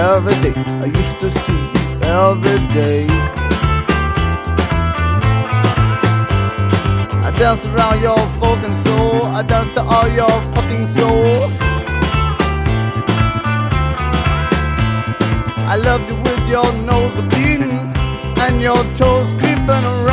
every day. I used to see you every day. I dance around your fucking soul. I dance to all your fucking soul. I loved you with your nose bleeding and your toes creeping around.